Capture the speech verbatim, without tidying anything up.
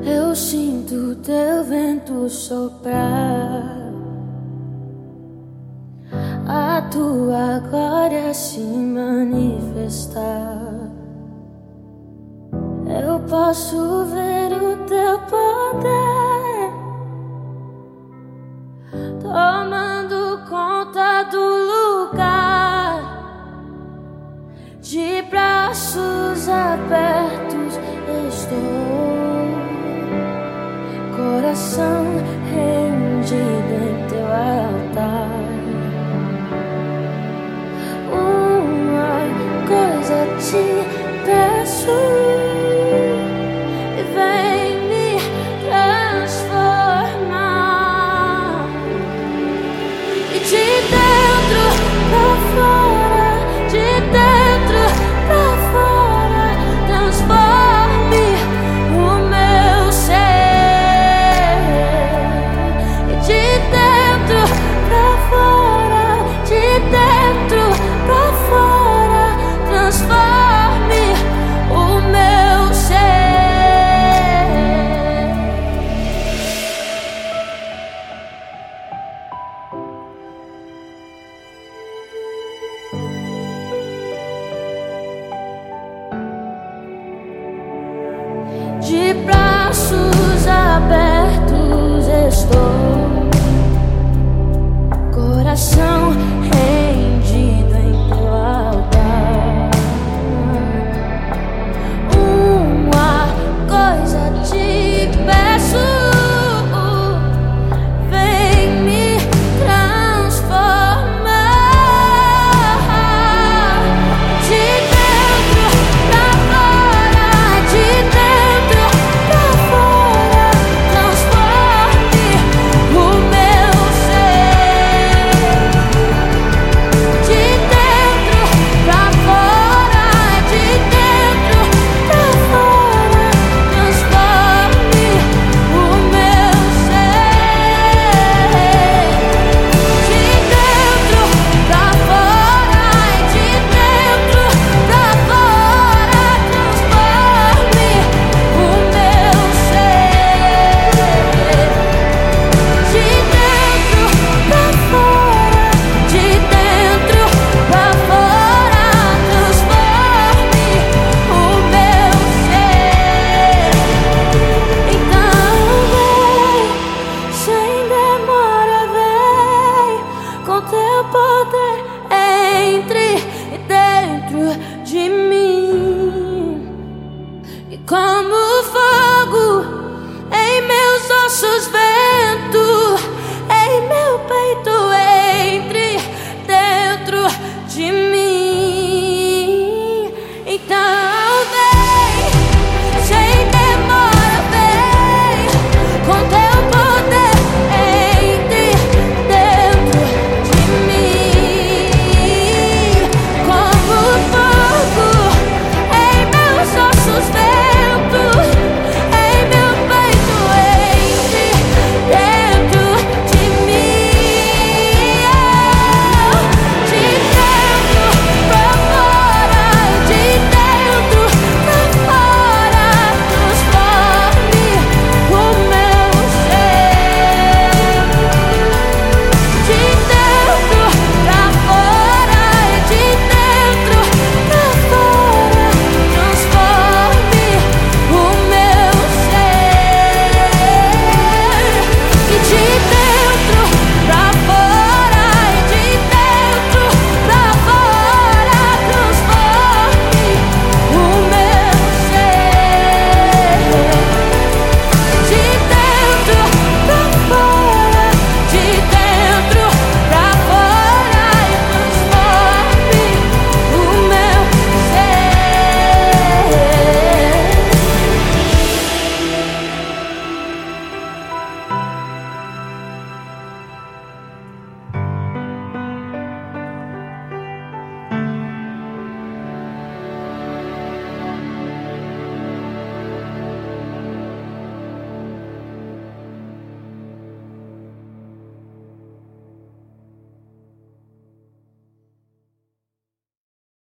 Eu sinto teu vento soprar, a tua glória se manifestar. Eu posso ver o teu poder tomando conta do lugar. De braços abertos estou, coração rendido em teu altar. Uma coisa te peço, e vem me transformar. E de dentro pra fora, de dentro pra fora, transforme o meu ser. E de dentro pra fora, de dentro pra fora, transforme o meu ser. De braços abertos estou, coração rendido em teu altar. Uma coisa te peço, vem me transformar. De dentro pra fora, de dentro pra fora, transforme o meu ser. De dentro pra fora, de dentro pra fora, transforme o meu ser. De dentro pra fora, de dentro pra fora, transforme o meu ser. De dentro pra fora, de dentro pra fora, transforme o meu ser. Então vem, sem demora, vem com teu poder, entre e dentro de mim. E como fogo em meus ossos, vem